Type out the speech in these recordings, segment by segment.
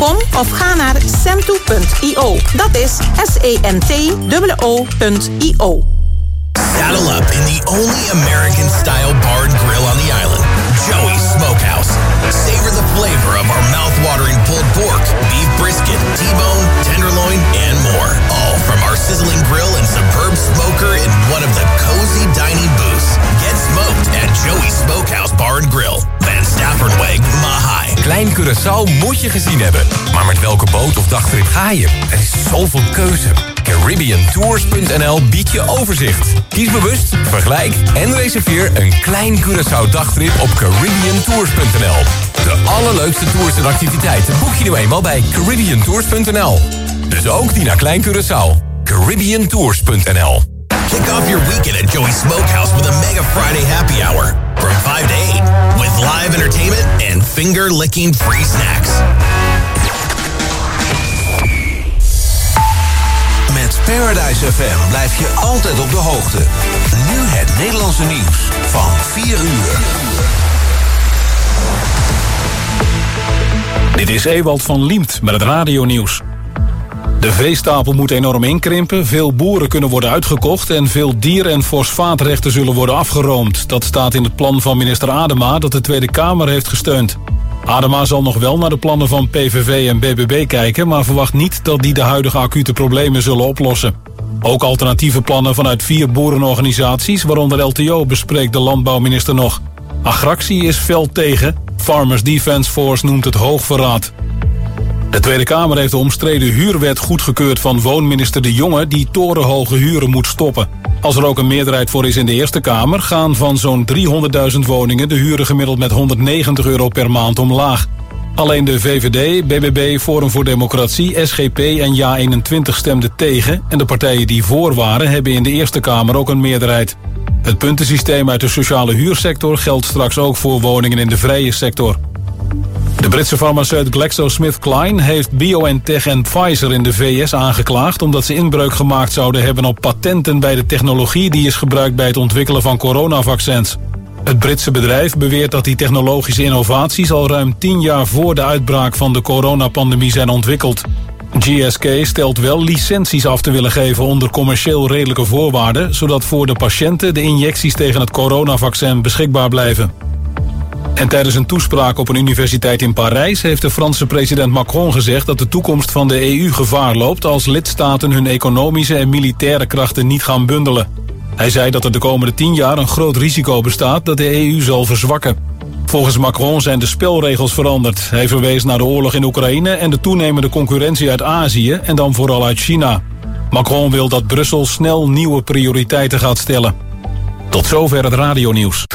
Kom of ga naar Cento.io. Dat is Cento.io. Saddle up in the only American-style bar and grill on the island, Joey's Smokehouse. Savor the flavor of our mouth-watering pulled pork, beef brisket, T-bone, tenderloin, and more. All from our sizzling grill and superb smoker in one of the cozy dining booths. Get smoked at Joey's Smokehouse Bar and Grill. Van Staffordweg, Mahai. Klein Curaçao moet je gezien hebben. Maar met welke boot of dagtrip ga je? Er is zoveel keuze. CaribbeanTours.nl biedt je overzicht. Kies bewust, vergelijk en reserveer een Klein Curaçao dagtrip op CaribbeanTours.nl. De allerleukste tours en activiteiten boek je nu eenmaal bij CaribbeanTours.nl. Dus ook die naar Klein Curaçao. CaribbeanTours.nl. Kick off your weekend at Joey's Smokehouse with a Mega Friday happy hour from 5 to 8 with live entertainment and finger-licking free snacks. Met Paradise FM blijf je altijd op de hoogte. Nu het Nederlandse nieuws van 4 uur. Dit is Ewald van Liemt met het radionieuws. De veestapel moet enorm inkrimpen, veel boeren kunnen worden uitgekocht en veel dier- en fosfaatrechten zullen worden afgeroomd. Dat staat in het plan van minister Adema dat de Tweede Kamer heeft gesteund. Adema zal nog wel naar de plannen van PVV en BBB kijken, maar verwacht niet dat die de huidige acute problemen zullen oplossen. Ook alternatieve plannen vanuit 4 boerenorganisaties, waaronder LTO, bespreekt de landbouwminister nog. Agractie is fel tegen, Farmers Defence Force noemt het hoogverraad. De Tweede Kamer heeft de omstreden huurwet goedgekeurd van woonminister De Jonge die torenhoge huren moet stoppen. Als er ook een meerderheid voor is in de Eerste Kamer gaan van zo'n 300.000 woningen de huren gemiddeld met €190 per maand omlaag. Alleen de VVD, BBB, Forum voor Democratie, SGP en JA21 stemden tegen en de partijen die voor waren hebben in de Eerste Kamer ook een meerderheid. Het puntensysteem uit de sociale huursector geldt straks ook voor woningen in de vrije sector. De Britse farmaceut GlaxoSmithKline heeft BioNTech en Pfizer in de VS aangeklaagd omdat ze inbreuk gemaakt zouden hebben op patenten bij de technologie die is gebruikt bij het ontwikkelen van coronavaccins. Het Britse bedrijf beweert dat die technologische innovaties al ruim 10 jaar voor de uitbraak van de coronapandemie zijn ontwikkeld. GSK stelt wel licenties af te willen geven onder commercieel redelijke voorwaarden, zodat voor de patiënten de injecties tegen het coronavaccin beschikbaar blijven. En tijdens een toespraak op een universiteit in Parijs heeft de Franse president Macron gezegd dat de toekomst van de EU gevaar loopt als lidstaten hun economische en militaire krachten niet gaan bundelen. Hij zei dat er de komende 10 jaar een groot risico bestaat dat de EU zal verzwakken. Volgens Macron zijn de spelregels veranderd. Hij verwees naar de oorlog in Oekraïne en de toenemende concurrentie uit Azië en dan vooral uit China. Macron wil dat Brussel snel nieuwe prioriteiten gaat stellen. Tot zover het radionieuws.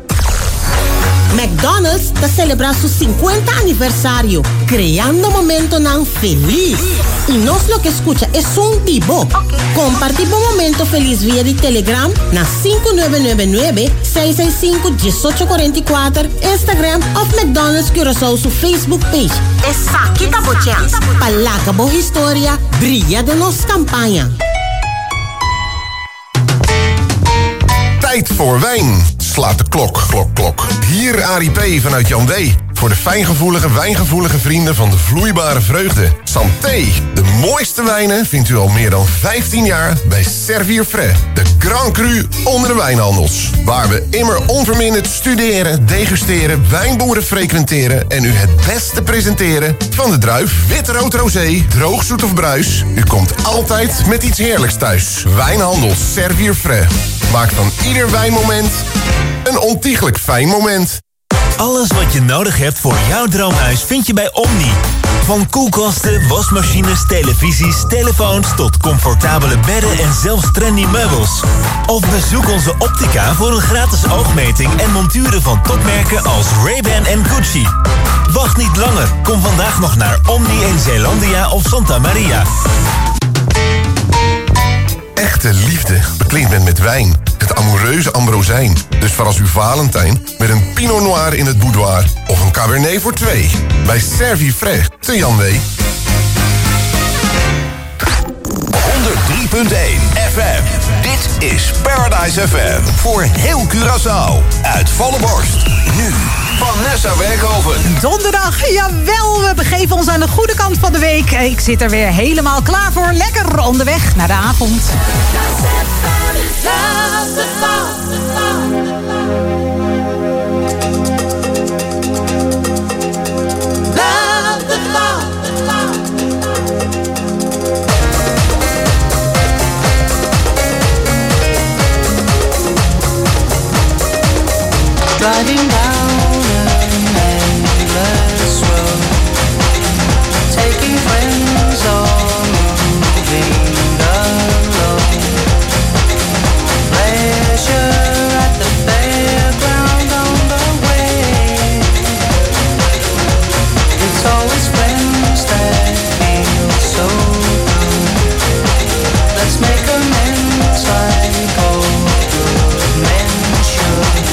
McDonald's te celebra su 50 aniversario, creando momento nan feliz. Y nos lo que escucha es un tibo. Compartimos momento feliz via di Telegram na 5999-665-1844, Instagram of McDonald's Curaçao su Facebook page. Essa kita bochans. Palaka bo historia, brilla de nos campaña. Tijd voor wijn. Slaat de klok, klok, klok. Hier Arie P. vanuit Jan D. Voor de fijngevoelige, wijngevoelige vrienden van de vloeibare vreugde. Santé. De mooiste wijnen vindt u al meer dan 15 jaar bij Servier Frais. De Grand Cru onder de wijnhandels. Waar we immer onverminderd studeren, degusteren, wijnboeren frequenteren en u het beste presenteren van de druif, wit, rood, rosé, droog, zoet of bruis. U komt altijd met iets heerlijks thuis. Wijnhandels Servier Frais. Maak van ieder wijnmoment een ontiegelijk fijn moment. Alles wat je nodig hebt voor jouw droomhuis vind je bij Omni. Van koelkasten, wasmachines, televisies, telefoons tot comfortabele bedden en zelfs trendy meubels. Of bezoek onze optica voor een gratis oogmeting en monturen van topmerken als Ray-Ban en Gucci. Wacht niet langer. Kom vandaag nog naar Omni in Zeelandia of Santa Maria. Echte liefde beklinkt men met wijn. Het amoureuze Ambrosijn. Dus voor als uw Valentijn met een Pinot Noir in het boudoir. Of een Cabernet voor 2. Bij Servier Frais te Jan W. 103.1 FM. Dit is Paradise FM. Voor heel Curaçao. Uit volle borst. Nu Vanessa Werkhoven. Donderdag, jawel, we begeven ons aan de goede kant van de week. Ik zit er weer helemaal klaar voor. Lekker onderweg naar de avond. Driving down an endless road, taking friends or moving alone. Pleasure at the fairground on the way. It's always friends that feel so good. Let's make amends like all good men should.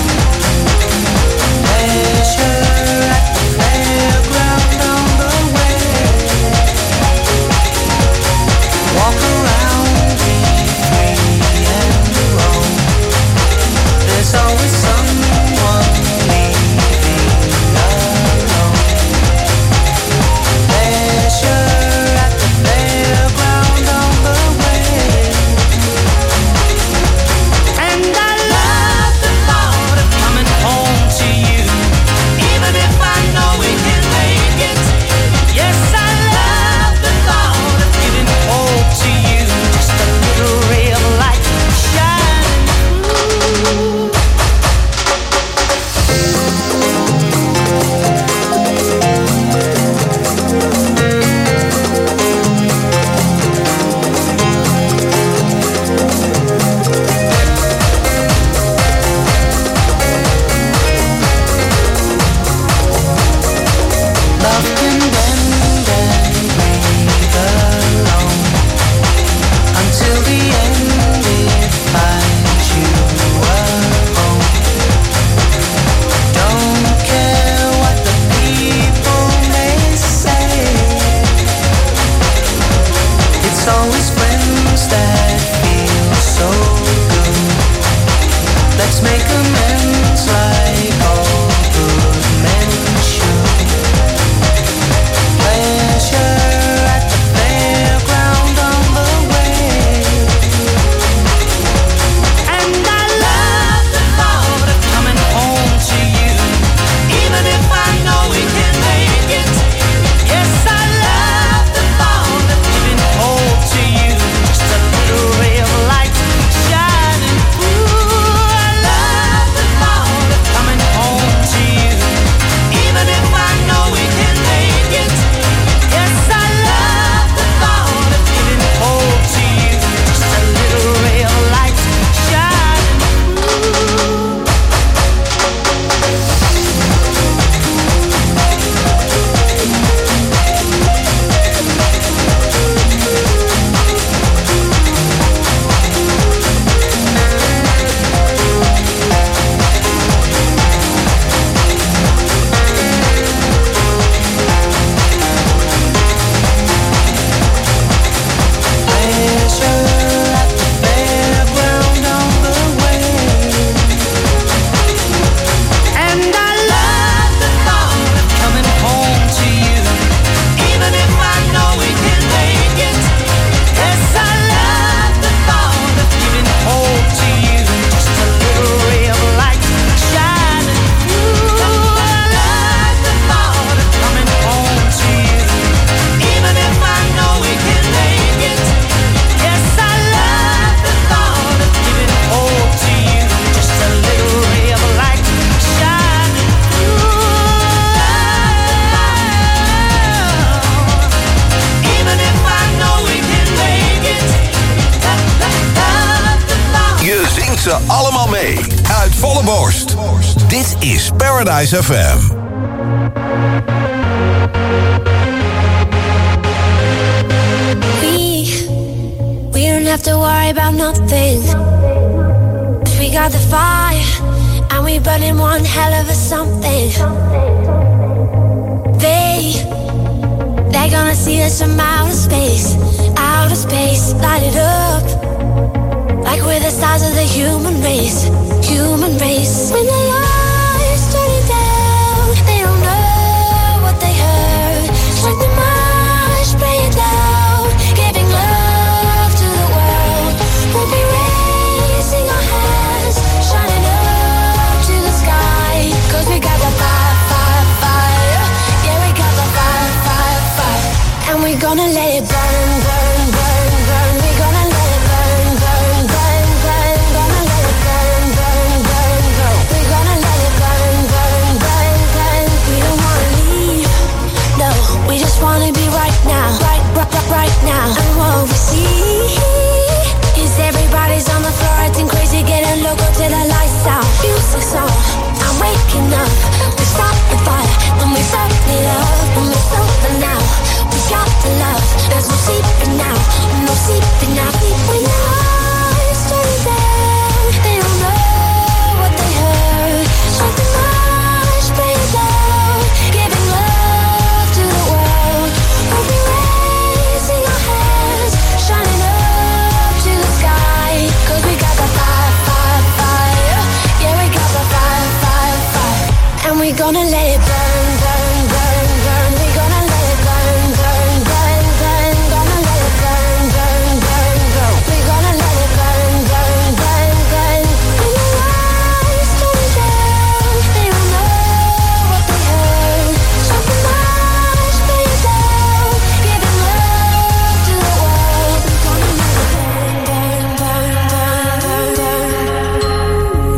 Ze allemaal mee, uit volle borst. Dit is Paradise FM. We don't have to worry about nothing. We got the fire, and we burning one hell of a something. They're gonna see us from outer space, light it up. Like we're the stars of the human race. When the lights turn it down, And we're gonna let it burn, burn, burn, burn. We're gonna let it burn, burn, burn, burn. Gonna let it burn, burn, burn, burn. We're gonna let it burn, burn, burn, burn. We don't wanna leave, no. We just wanna be right now, right now. And what we see is everybody's on the floor acting crazy, getting loco till the lights out. Music's on, I'm waking up. We stop the fire and we burn it up. And we're sober now. We got the love. There's no sleeping now, no sleeping now. When the lights turn down, they don't know what they heard. Something much play it loud, giving love to the world. We'll be raising our hands, shining up to the sky. 'Cause we got the fire, fire, fire. Yeah, we got the fire, fire, fire. And we're gonna let it burn, burn, burn, burn. We're gonna let it burn, burn, burn, burn. Gonna let it burn, burn, burn, burn. We're gonna let it burn, burn, burn, burn. When the lights turn down, they don't know what they heard. Something much play it loud, giving love to the world. We're gonna let it burn, burn, burn, burn, burn, burn.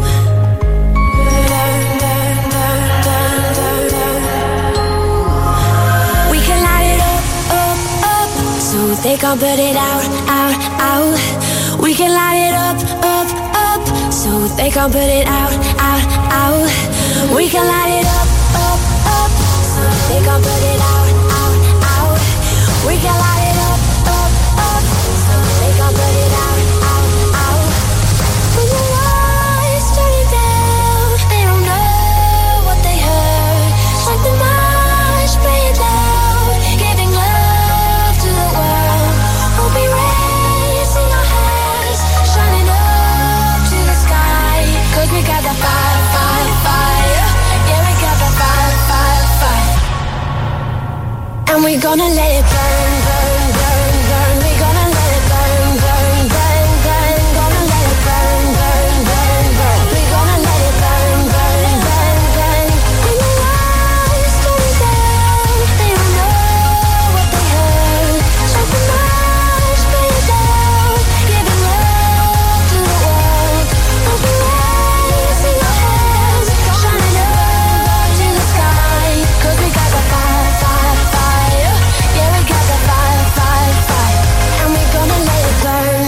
We can light it up, up, up, so they can't put it out, out, out. We can light it up, up, up, so they can't put it out, out, out. We can light it up, up, up, so they can't put it out, out, out. We can light it up, up, up, so they can't put it out, out, out. When the lights turn down, they don't know what they heard. Something much play it loud, giving love to the world. We'll be raising our hands, shining up to the sky. 'Cause we got the fire, fire, fire. Yeah, we got the fire, fire, fire. And we're gonna let it burn, burn, burn, burn. We're gonna let it burn, burn, burn, burn. Gonna let it burn, burn, burn, burn. We're gonna let it burn, burn, burn, burn. When the lights turn down, they don't know what they heard. Something much play it loud, giving love to the world. We'll be raising our hands, shining up to the sky. 'Cause we got the fire, fire, fire. Yeah, we got the fire, fire, fire. And we're gonna let it burn.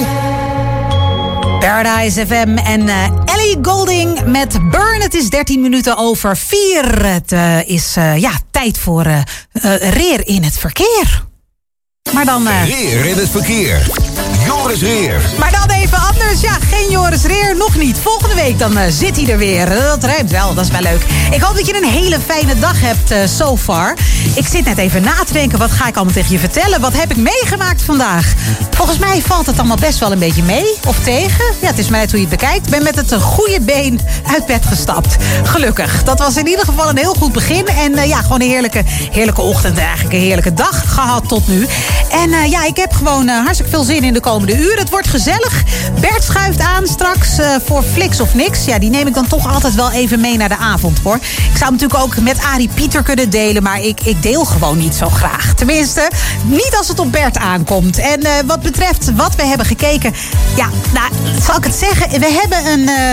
Paradise FM en Ellie Goulding met Burn. Het is 13 minuten over 4. Het is tijd voor Reer in het verkeer. Maar dan... Reer in het verkeer. Joris Reer. Maar dan even anders. Ja, geen Joris Reer, nog niet. Volgende week dan zit hij er weer. Dat ruimt wel, dat is wel leuk. Ik hoop dat je een hele fijne dag hebt so far. Ik zit net even na te denken, wat ga ik allemaal tegen je vertellen? Wat heb ik meegemaakt vandaag? Volgens mij valt het allemaal best wel een beetje mee of tegen. Ja, het is maar net hoe je het bekijkt. Ik ben met het goede been uit bed gestapt. Gelukkig. Dat was in ieder geval een heel goed begin. En gewoon een heerlijke ochtend. Eigenlijk een heerlijke dag gehad tot nu. En ik heb gewoon hartstikke veel zin in de komende uur. Het wordt gezellig. Bert schuift aan straks voor Flix of Niks. Ja, die neem ik dan toch altijd wel even mee naar de avond, hoor. Ik zou natuurlijk ook met Arie Pieter kunnen delen, maar ik deel gewoon niet zo graag. Tenminste, niet als het op Bert aankomt. En wat betreft wat we hebben gekeken... Ja, nou, zal ik het zeggen? We hebben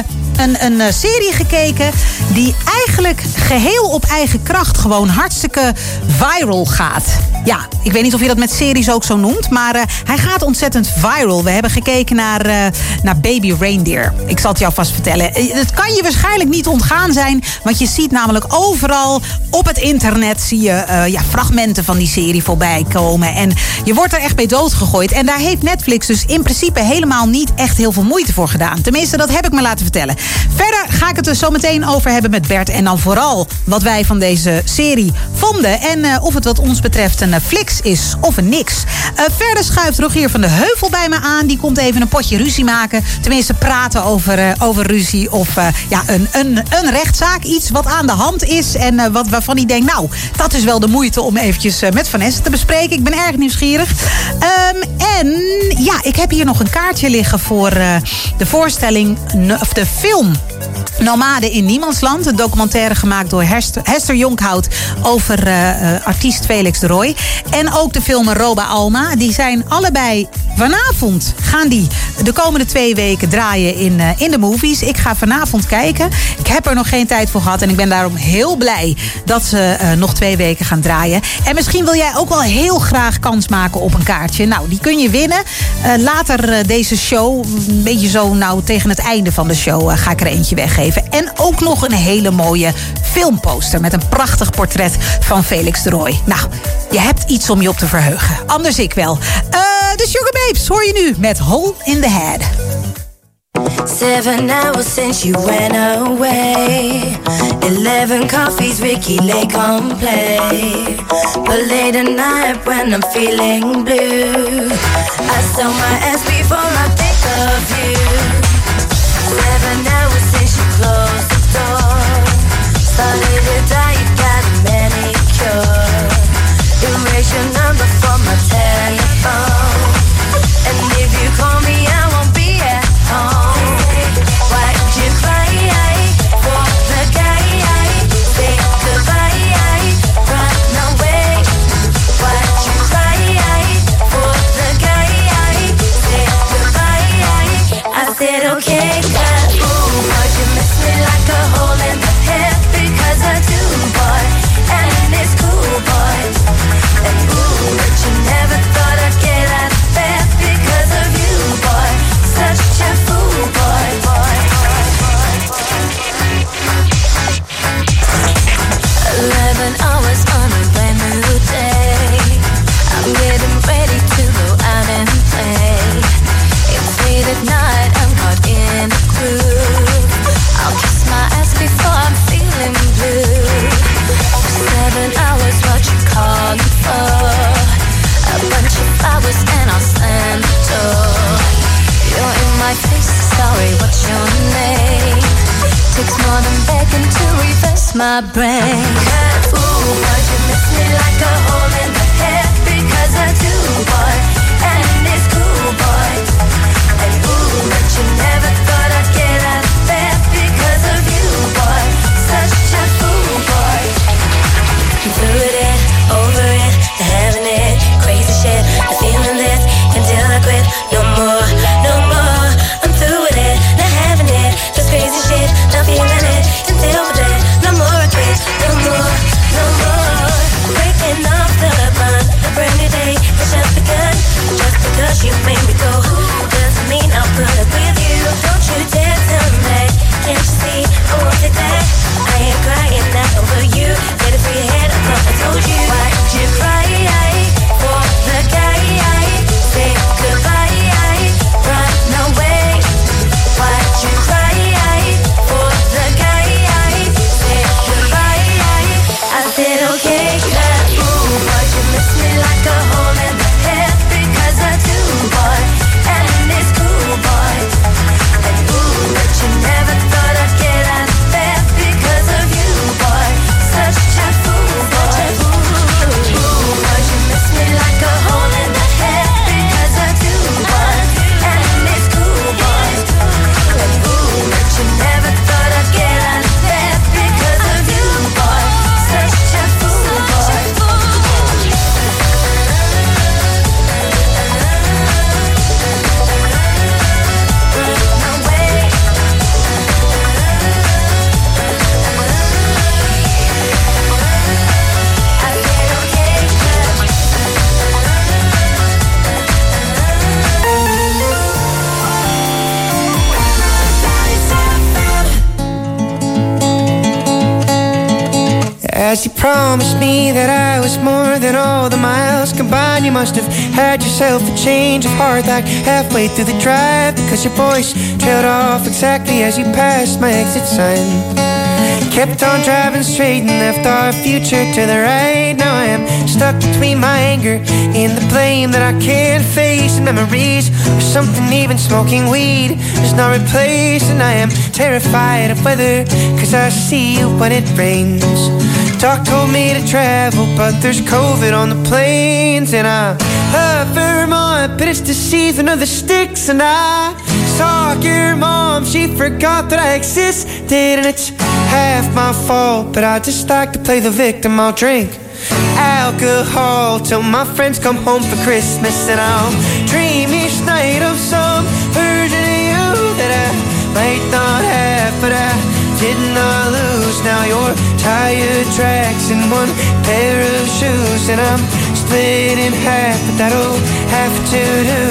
een serie gekeken die eigenlijk geheel op eigen kracht gewoon hartstikke viral gaat. Ja, ik weet niet of je dat met series ook zo noemt, maar hij gaat ontzettend viral. We hebben gekeken naar Baby Reindeer. Ik zal het jou vast vertellen. Het kan je waarschijnlijk niet ontgaan zijn, want je ziet namelijk overal op het internet zie je fragmenten van die serie voorbij komen. En je wordt er echt bij doodgegooid. En daar heeft Netflix dus in principe helemaal niet echt heel veel moeite voor gedaan. Tenminste, dat heb ik me laten vertellen. Verder ga ik het er zo meteen over hebben met Bert. En dan vooral wat wij van deze serie vonden. En of het wat ons betreft een Flix is of een Niks. Verder schuift Rogier van de Heuvel bij me aan. Die komt even een potje ruzie maken. Tenminste praten over ruzie of een rechtszaak. Iets wat aan de hand is. En waarvan hij denkt, nou, dat is wel de moeite om eventjes met Vanessa te bespreken. Ik ben erg nieuwsgierig. Ik heb hier nog een kaartje liggen voor de voorstelling, of de film Nomade in Niemandsland. Een documentaire gemaakt door Hester Jonkhout over artiest Felix de Roy. En ook de filmer Roba Alma. Die zijn allebei vanavond. Gaan die de komende 2 weken draaien in de movies. Ik ga vanavond kijken. Ik heb er nog geen tijd voor gehad. En ik ben daarom heel blij dat ze nog 2 weken gaan draaien. En misschien wil jij ook wel heel graag kans maken op een kaartje. Nou, die kun je winnen. Later deze show, een beetje zo tegen het einde van de show, ga ik er eentje weggeven. En ook nog een hele mooie filmposter met een prachtig portret van Felix de Roy. Nou, je hebt iets om je op te verheugen. Anders ik wel. De Sugar Babes hoor je nu met Hole in the Head. 7 hours since you went away. 11 coffees, Ricky Lake on play. But late at night when I'm feeling blue, I saw my ass before I think of you. 7 hours since you closed the door. Started to die, you got a manicure. Erase your number from my telephone. And if you call me, I won't be at home. Why'd you cry for the guy? Say goodbye, run away. Why'd you cry for the guy? Say goodbye. I said okay, but ooh, but you miss me like a hole in the head because I do, boy. And it's cool, boy. And ooh, but you never thought I'd get out of bed because of you, boy. Such a fool, boy, boy. 11 hours on a brand new day. I'm getting ready to go out and play. It's late at night, I'm caught in a groove. I'll kiss my ass before I'm feeling blue. 7 hours, what you calling for? A bunch of flowers and I'll slam the door. You're in my face, sorry, what's your name? Takes more than begging to reverse my brain. Ooh, but you miss me like a hole in the head because I do, boy. And it's cool, boy. And ooh, but you never thought I'd get out of bed because of you, boy. Such a fool, boy. Through it, over it, having it, crazy shit. I'm feeling this until I quit. No more, no more. I'm through with it, not having it. Just crazy shit, not feeling it until we're dead. No more regrets, no more, no more. Breaking off the bond, a brand new day has just begun. Just because you made me go doesn't mean I'll put up with you. Don't you dare turn back, can't you see I won't take that. I ain't crying not over you. Get it through your head, I thought I told you. Why'd you cry for the guy? Say goodbye, run away. Why'd you cry for the guy? Say goodbye. I said okay, cut. Ooh, but you miss me like a hole in the head because I do, boy. And it's cool, boy. And ooh, but you never thought I'd get out of bed because of you, boy. Such a fool, boy. Ooh, but you miss me like a hole in the head because I do, boy. And it's cool, boy. And ooh, but you never thought I'd get out of bed because of you, boy. Such a fool, boy. As you promised me that I was more than all the miles combined, you must have had yourself a change of heart like halfway through the drive, because your voice trailed off exactly as you passed my exit sign. Kept on driving straight and left our future to the right. Now I am stuck between my anger and the blame that I can't face, and memories of something even smoking weed does not replace. And I am terrified of weather, cause I see you when it rains. Doc told me to travel, but there's COVID on the planes. And I love Vermont, but it's the season of the sticks. And I saw your mom, she forgot that I exist. did, and it's half my fault. But I just like to play the victim. I'll drink alcohol till my friends come home for Christmas, and I'll dream each night of some version of you that I might not have, but I did not lose. Now you're tire tracks and one pair of shoes, and I'm split in half, but that'll have to do.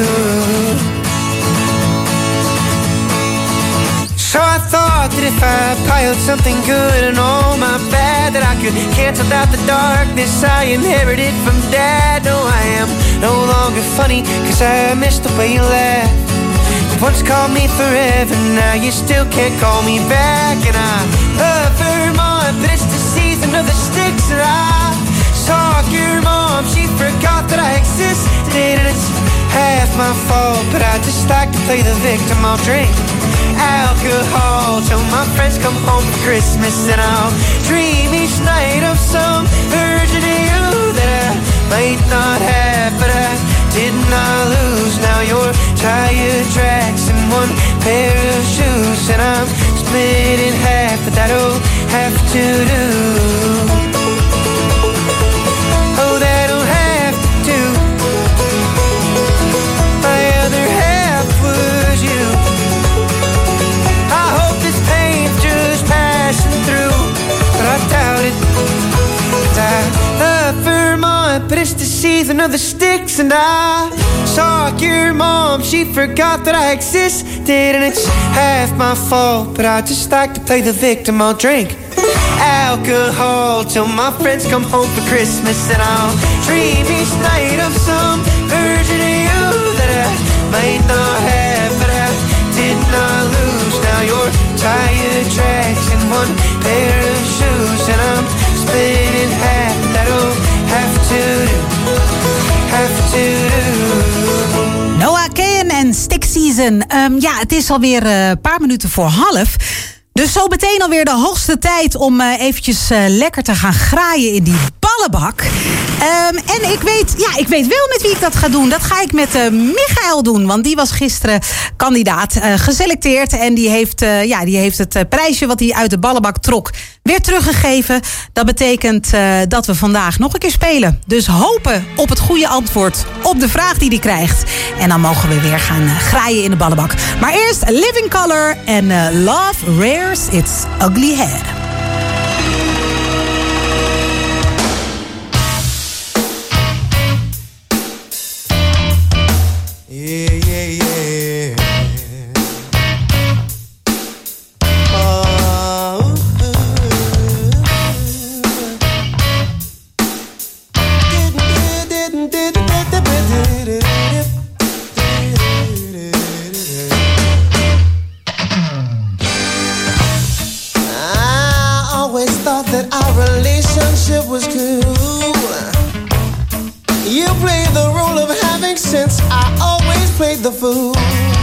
So I thought that if I piled something good and all my bad, that I could cancel out the darkness I inherited from Dad. No, I am no longer funny, 'cause I miss the way you laugh. You once called me forever, now you still can't call me back. And I love Vermont, but it's the season of the sticks. And I saw your mom, she forgot that I existed, and it's half my fault, but I just like to play the victim. I'll drink alcohol till my friends come home for Christmas, and I'll dream each night of some version of you that I might not have, but I did not lose. Now you're tire tracks and one pair of shoes, and I'm split in half, but that'll have to do. Oh, that'll have to. My other half was you. I hope this pain's just passing through, but I doubt it. I love Vermont, but it's the season of the sticks. And I saw your mom, she forgot that I existed, and it's half my fault, but I just like to play the victim. I'll drink alcohol till my friends come home for Christmas, and I'll dream each night of some version of you that I might not have, but I did not lose. Now you're tire tracks and one pair of shoes, and I'm split in half. That'll have to do, have to do. Noah Kahan en Stick Season. Ja, het is alweer een paar minuten voor 12. Dus zo meteen alweer de hoogste tijd om eventjes lekker te gaan graaien in die ballenbak. En ik weet wel met wie ik dat ga doen. Dat ga ik met Michael doen. Want die was gisteren kandidaat geselecteerd. En die heeft het prijsje wat hij uit de ballenbak trok weer teruggegeven. Dat betekent dat we vandaag nog een keer spelen. Dus hopen op het goede antwoord op de vraag die hij krijgt. En dan mogen we weer gaan graaien in de ballenbak. Maar eerst Living Color en Love Rears Its Ugly Head. Yeah, yeah, yeah. Oh, I always thought that our relationship was cool. You play the role of having sense, I always played the fool.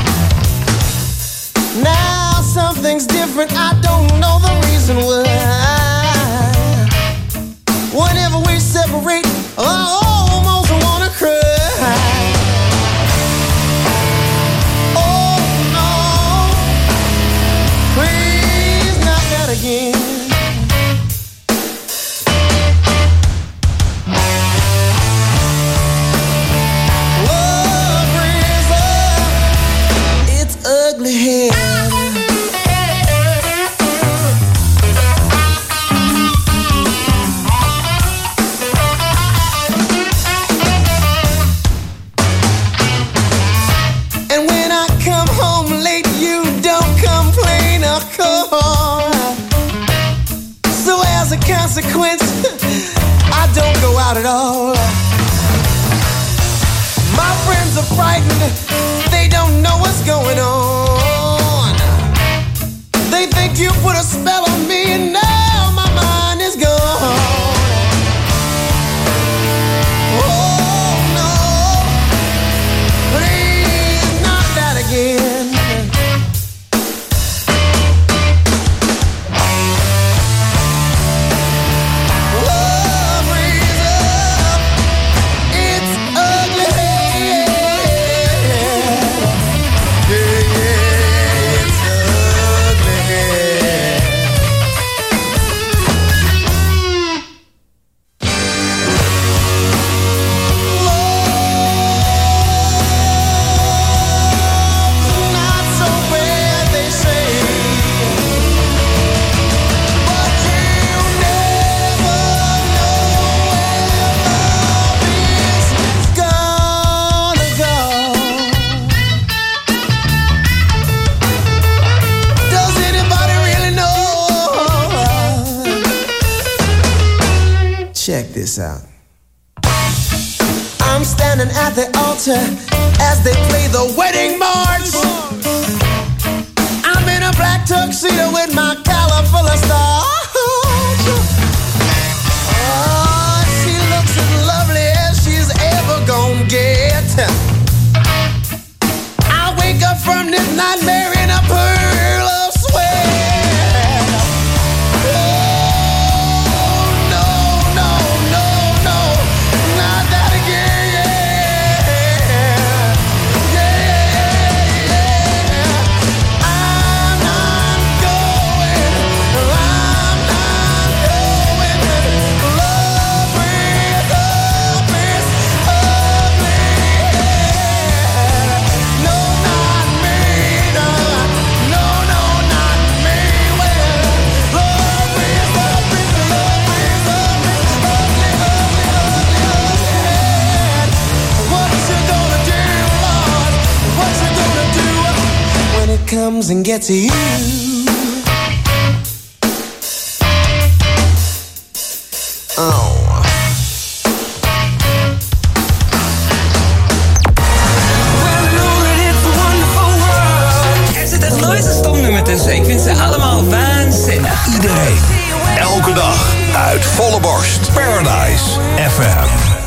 Now something's different, I don't know the reason why. Whenever we separate, I almost wanna cry. Oh no, please not that again. Ugly head. And when I come home late, you don't complain or call. So as a consequence, I don't go out at all. My friends are frightened, they don't know what's going on. They think you put a spell on me and now my mind is gone. Oh no, please not that again. Love raise up its ugly head. Yeah, yeah, it's ugly head. this out. I'm standing at the altar as they play the wedding march. I'm in a black tuxedo with my collar full of stars. Oh, she looks as lovely as she's ever gonna get. I wake up from this nightmare in a pearl of sweat. Oh, no, no, no, no, not that again. Yeah, I'm not going. Love is up, it's ugly. No, not me, no, no, no, not me. Well, love is up, it's ugly, ugly, ugly. What you gonna do, Lord? What you gonna do when it comes and gets you? Oh. Er zit echt nooit een stomnummer tussen. Ik vind ze allemaal waanzinnig. Iedereen, elke dag, uit volle borst. Paradise FM.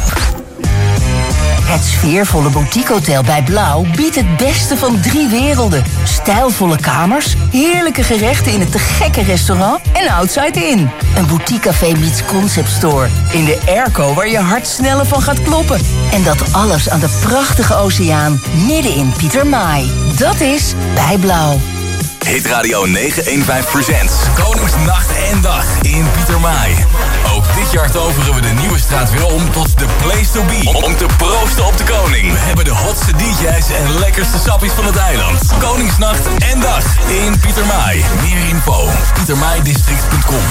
Het sfeervolle boutiquehotel bij Blauw biedt het beste van 3 werelden. Stijlvolle kamers, heerlijke gerechten in het te gekke restaurant en Outside Inn. Een boutiquecafé meets concept store. In de airco waar je hart sneller van gaat kloppen. En dat alles aan de prachtige oceaan midden in Pietermaai. Dat is bij Blauw. Hit Radio 915 presents Koningsnacht en Dag in Pietermaai. Ook dit jaar toveren we de nieuwe straat weer om tot de place to be. Om te proosten op de koning. We hebben de hotste DJ's en lekkerste sappies van het eiland. Koningsnacht en Dag in Pietermaai. Meer info: pietermaaidistrict.com.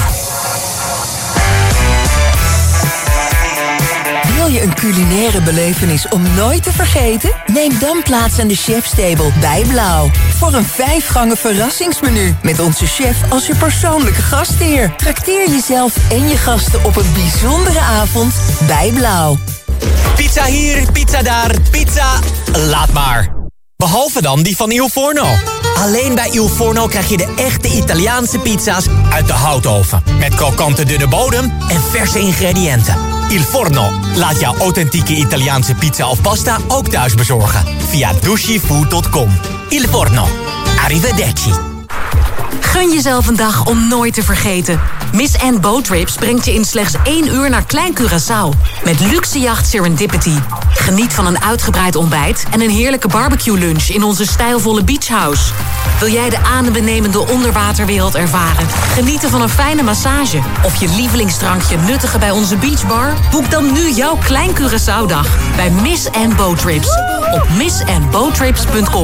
Wil je een culinaire belevenis om nooit te vergeten? Neem dan plaats aan de chefstable bij Blauw. Voor een 5-gangen verrassingsmenu. Met onze chef als je persoonlijke gastheer. Trakteer jezelf en je gasten op een bijzondere avond bij Blauw. Pizza hier, pizza daar, pizza... laat maar. Behalve dan die van Il Forno. Alleen bij Il Forno krijg je de echte Italiaanse pizza's uit de houtoven. Met krokante dunne bodem en verse ingrediënten. Il Forno laat jouw authentieke Italiaanse pizza of pasta ook thuis bezorgen. Via dushifood.com. Il Forno. Arrivederci. Gun jezelf een dag om nooit te vergeten. Miss Anne Boat Trips brengt je in slechts 1 uur naar Klein Curaçao. Met luxe jacht Serendipity. Geniet van een uitgebreid ontbijt en een heerlijke barbecue lunch in onze stijlvolle beachhouse. Wil jij de adembenemende onderwaterwereld ervaren? Genieten van een fijne massage? Of je lievelingsdrankje nuttigen bij onze beachbar? Boek dan nu jouw Klein Curaçao-dag bij Miss Anne Boat Trips. Op missandboattrips.com.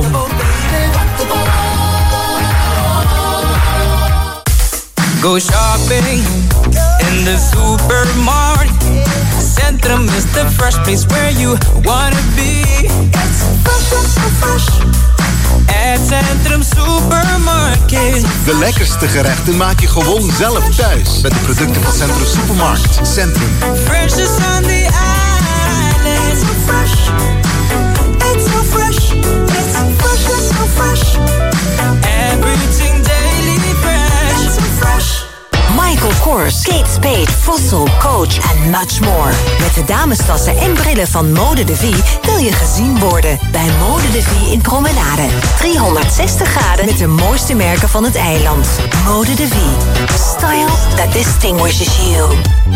Go shopping in the supermarket. Centrum is the fresh place where you wanna be. It's fresh. At Centrum Supermarket. De lekkerste gerechten maak je gewoon zelf thuis. Met de producten van Centrum Supermarkt. Centrum. Fresh is on the island. It's so fresh. It's so fresh. It's fresh, it's so fresh. Everything daily fresh. It's so fresh. Michael Kors, Kate Spade, Fossil, Coach en much more. Met de damestassen en brillen van Mode de Vie wil je gezien worden bij Mode de Vie in Promenade. 360 graden met de mooiste merken van het eiland. Mode de Vie. Style that distinguishes you.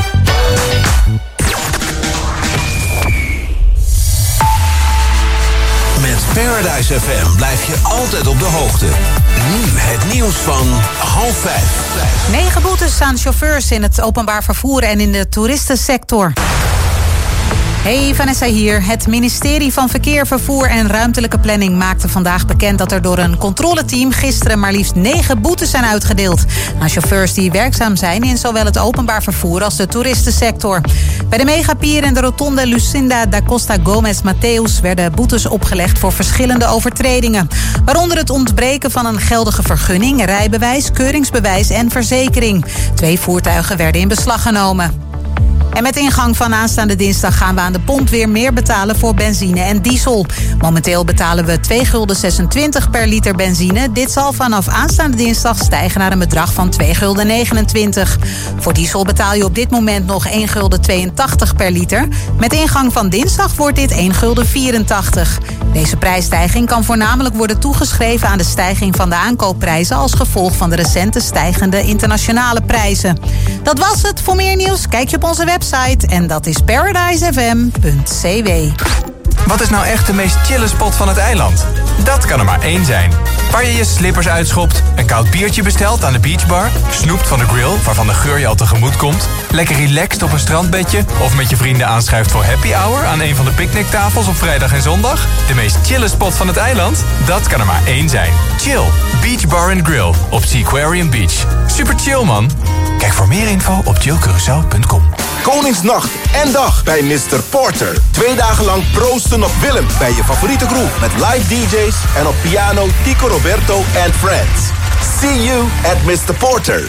Met Paradise FM blijf je altijd op de hoogte. Nu het nieuws van 4:30. 9 boetes aan chauffeurs in het openbaar vervoer en in de toeristensector. Hey, Vanessa hier. Het ministerie van Verkeer, Vervoer en Ruimtelijke Planning maakte vandaag bekend dat er door een controleteam gisteren maar liefst 9 boetes zijn uitgedeeld aan chauffeurs die werkzaam zijn in zowel het openbaar vervoer als de toeristensector. Bij de Megapier en de rotonde Lucinda da Costa Gomez Mateus werden boetes opgelegd voor verschillende overtredingen. Waaronder het ontbreken van een geldige vergunning, rijbewijs, keuringsbewijs en verzekering. 2 voertuigen werden in beslag genomen. En met ingang van aanstaande dinsdag gaan we aan de pomp weer meer betalen voor benzine en diesel. Momenteel betalen we €2,26 per liter benzine. Dit zal vanaf aanstaande dinsdag stijgen naar een bedrag van €2,29. Voor diesel betaal je op dit moment nog €1,82 per liter. Met ingang van dinsdag wordt dit €1,84. Deze prijsstijging kan voornamelijk worden toegeschreven aan de stijging van de aankoopprijzen als gevolg van de recente stijgende internationale prijzen. Dat was het. Voor meer nieuws kijk je op onze website en dat is paradisefm.cw. Wat is nou echt de meest chille spot van het eiland? Dat kan er maar één zijn. Waar je je slippers uitschopt, een koud biertje bestelt aan de beachbar, snoept van de grill waarvan de geur je al tegemoet komt, lekker relaxed op een strandbedje of met je vrienden aanschuift voor happy hour aan een van de picknicktafels op vrijdag en zondag? De meest chille spot van het eiland? Dat kan er maar één zijn. Chill, Beach Bar & Grill op Seaquarium Beach. Super chill, man. Kijk voor meer info op chillcuracao.com. Koningsnacht en dag bij Mr. Porter. 2 dagen lang proosten op Willem bij je favoriete groep. Met live DJ's en op piano Tico Roberto and Friends. See you at Mr. Porter.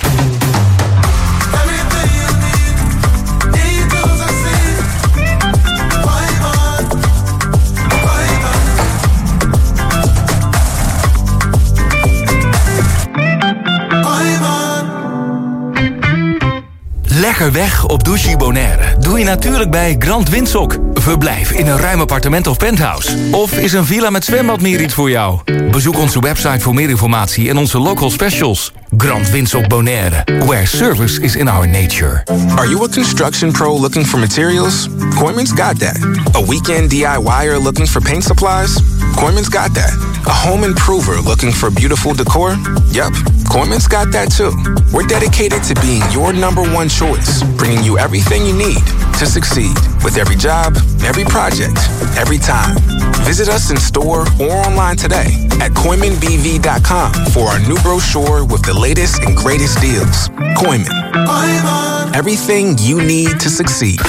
Lekker weg op Douchy Bonaire doe je natuurlijk bij Grand Windsock. Verblijf in een ruim appartement of penthouse. Of is een villa met zwembad meer iets voor jou? Bezoek onze website voor meer informatie en onze local specials. Grand Windsock Bonaire, where service is in our nature. Are you a construction pro looking for materials? Koyman's got that. A weekend DIYer looking for paint supplies? Koyman's got that. A home improver looking for beautiful decor? Yep, Koyman's got that too. We're dedicated to being your #1 choice, bringing you everything you need to succeed with every job, every project, every time. Visit us in store or online today at KoymanBV.com for our new brochure with the latest and greatest deals. Koyman. Everything you need to succeed.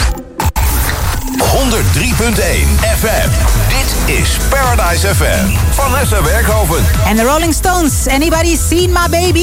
103.1 FM. Dit is Paradise FM. Vanessa Werkhoven. En de Rolling Stones. Anybody seen my baby?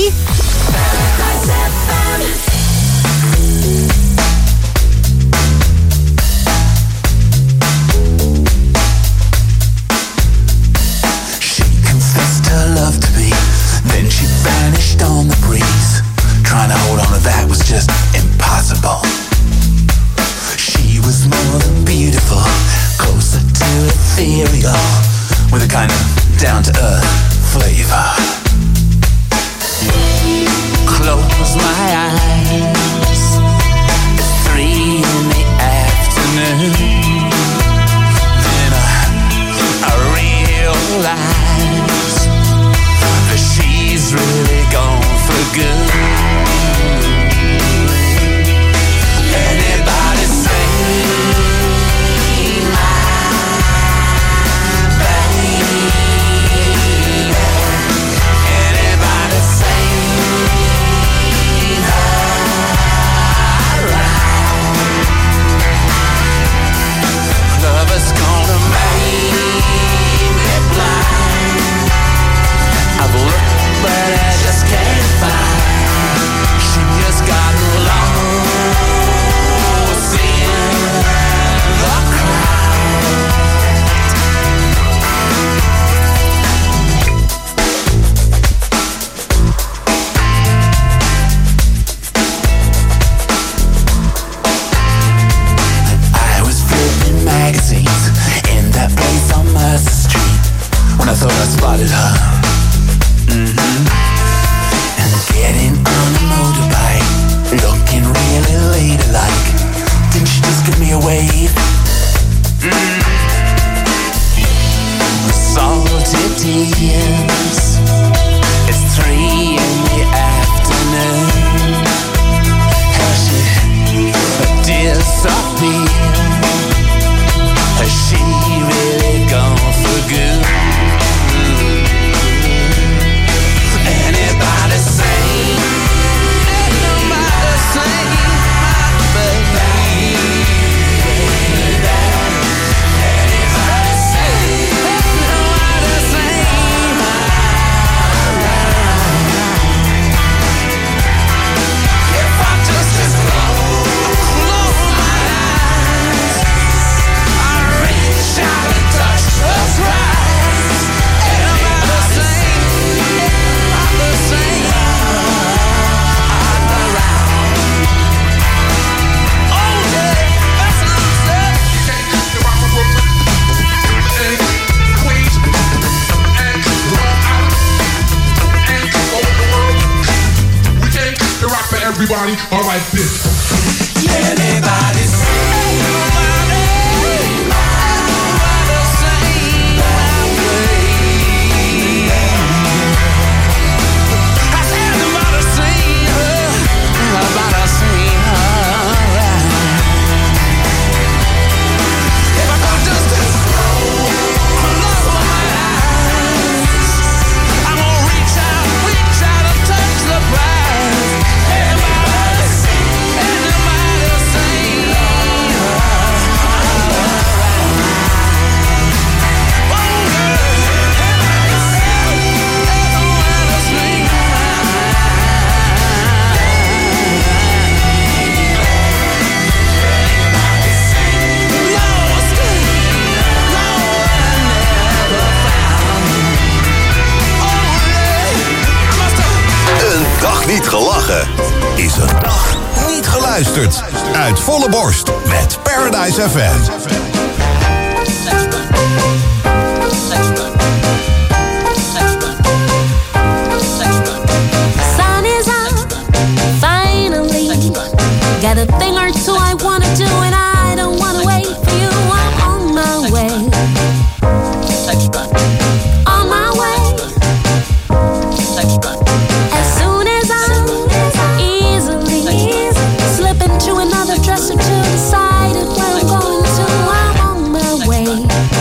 She confessed her love to me, then she vanished on the breeze. Trying to hold on to that was just impossible. She was more than beautiful, closer to ethereal, with a kind of down-to-earth flavor. Close my eyes, it's 3 in the afternoon. Then I realize that she's really gone for good. Anybody say lover's gonna make me blind. I've looked but I just can't find. She just got lost in the crowd. I was flipping magazines in that place on Mercer Street when I thought I spotted her. And getting on a motorbike, looking really ladylike. Didn't she just give me a wave? Salted tears. It's 3 in the afternoon. How she disappeared. Has she really gone for good? Anybody say, nobody say, my baby. Anybody say, nobody say, everybody are like this. Everybody Niet gelachen is een dag niet geluisterd. Uit volle borst met Paradise FM. Sun is out, finally. Got a thing or two I wanna do and I don't wanna wait for you. I'm on my way. On my way. As soon as I easily slip into another dress or two, decided where I'm going to. I'm on my way.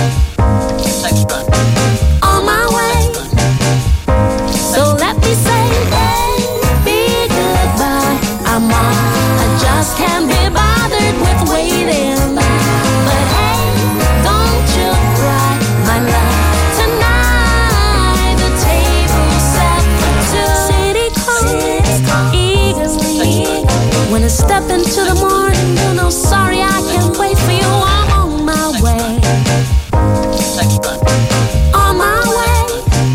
On my way. So let me say, baby, goodbye. I'm on. I just can't be bothered with waiting. But hey, don't you cry, my love. Tonight the table's set for two. City calls eagerly. When I step into the morning, you know, sorry, I can't wait for you. I'm on my way. On my way.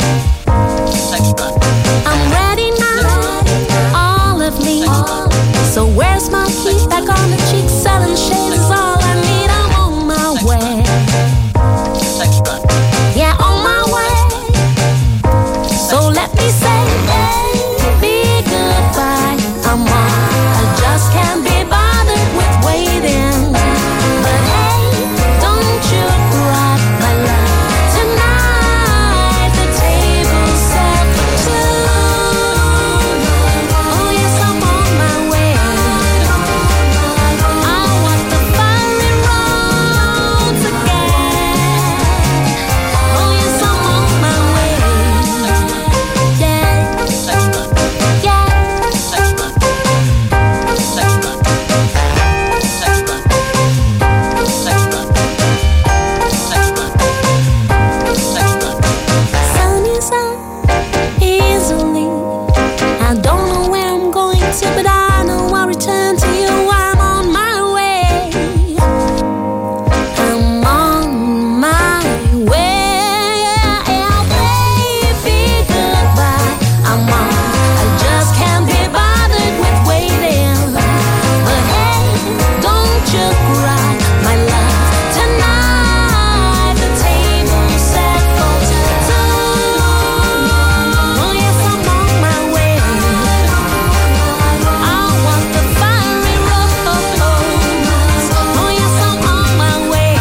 I'm ready now, all of me. So where's my key? Back on the cheek, selling shades is all I need. I'm on my way. Yeah, on my way. So let me say, baby, goodbye. I'm on. I just can't be bothered with waiting. But hey, don't you cry, my love. Tonight the table's set for two. Oh yes, I'm on my way. I want the fiery roads again. Oh yes, I'm on my way. Yeah, yeah. Sun is out easily. I don't know where I'm going to, but I know I'll return to you. I'm on my way. I'm on my way. Yeah, baby, goodbye. I'm on. I just can't be bothered with waiting. But hey, don't you cry, my love. Tonight the table's set for two. Oh yes, I'm on my way. I want the fiery roads. Oh yes, I'm on my way.